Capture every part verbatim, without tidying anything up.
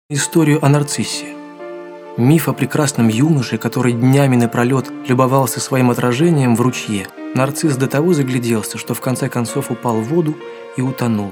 Историю о нарциссе. Миф о прекрасном юноше, который днями напролет любовался своим отражением в ручье. Нарцисс до того загляделся, что в конце концов упал в воду и утонул.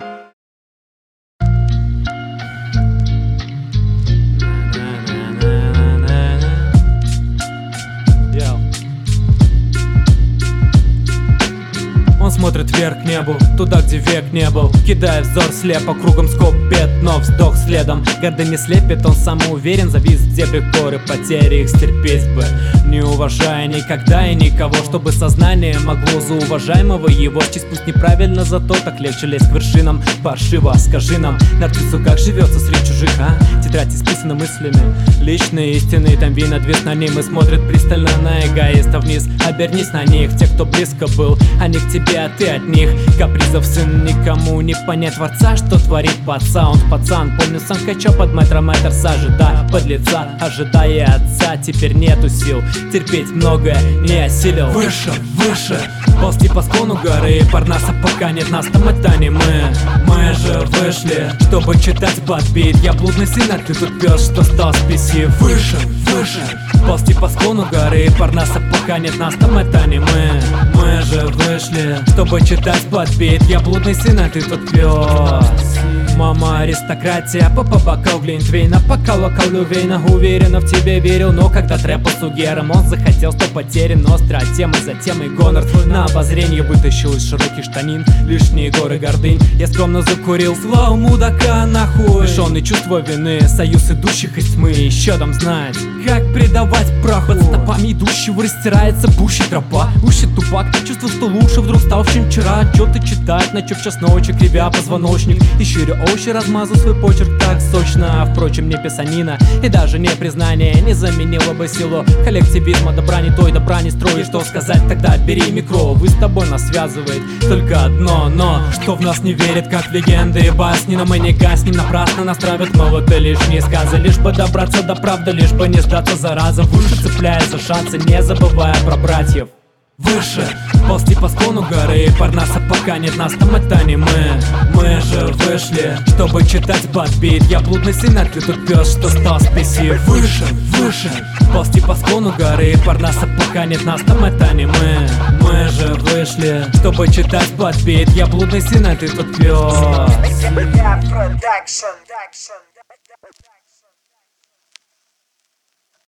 Он смотрит вверх к небу, туда, где век не был, кидая взор слепо, кругом скоб бед, но вздох следом. Гордыня слепит, он самоуверен, завис в дебри горы, потери их стерпеть бы, не уважая никогда и никого, чтобы сознание могло за уважаемого его счесть. Пусть неправильно, зато так легче лезть к вершинам. Паршиво, скажи нам, нарциссу как живется среди чужих, а? Тетрадь исписана мыслями, личные истины, там видно две на ним и смотрит пристально на эгоистов вниз. Обернись на них, те, кто близко был, они к тебе, а ты от них. Капризов сын никому не понять Творца, что творит пацан. Он пацан, помню сам качо под метро метр сажи, да, подлеца, ожидая отца. Теперь нету сил, терпеть многое не осилил. Выше, выше, ползти по склону горы Парнаса, пока нет нас, там это не мы. Мы же вышли, чтобы читать подбит. Я блудный сын, а ты тут пес, что стал с пи си. Выше, выше, ползти по склону горы Парнаса, пока нет нас, там это не мы. Мы же вышли, чтобы читать подбит. Я блудный сын, а ты тут пес. Мама аристократия, папа бокал глинтвейна, пока локал лювейна. Уверенно в тебе верил, но когда трэпал с угером, он захотел, что потерян остро от темы, за темой гонор на обозрение вытащил из широких штанин лишние горы гордынь. Я скромно закурил, слава мудака нахуй, лишённый чувства вины, союз идущих из тьмы. Еще там знать, как предавать прах. Под стопами идущего растирается пуще тропа. Ущет тупак, чувствовал, что лучше вдруг стал, чем вчера. Отчеты читать, ночью в час ночи, кривя позвоночник и щуря очи, размазу свой почерк так сочно. А впрочем, не писанина и даже не признание не заменило бы силу коллективизма. Добра не той, добра не строй. Что сказать тогда? Бери микро. Вы с тобой нас связывает только одно, но что в нас не верит, как в легенды и басни. Но мы не гаснем, напрасно нас травят молоты лишние сказы. Лишь бы добраться до правды, лишь бы не сдаться зараза. Выше цепляется шансы, не забывая про братьев. Выше, ползти по склону горы Парнаса, пока нет нас, там это не мы. Мы же вышли, чтобы читать подбит. Я блудный сын, а ты тут пес, что стал с пи си. Выше, выше, ползти по склону горы Парнаса, пока нет нас, там это не мы. Мы же вышли, чтобы читать подбит. Я блудный сын, а ты тут пес.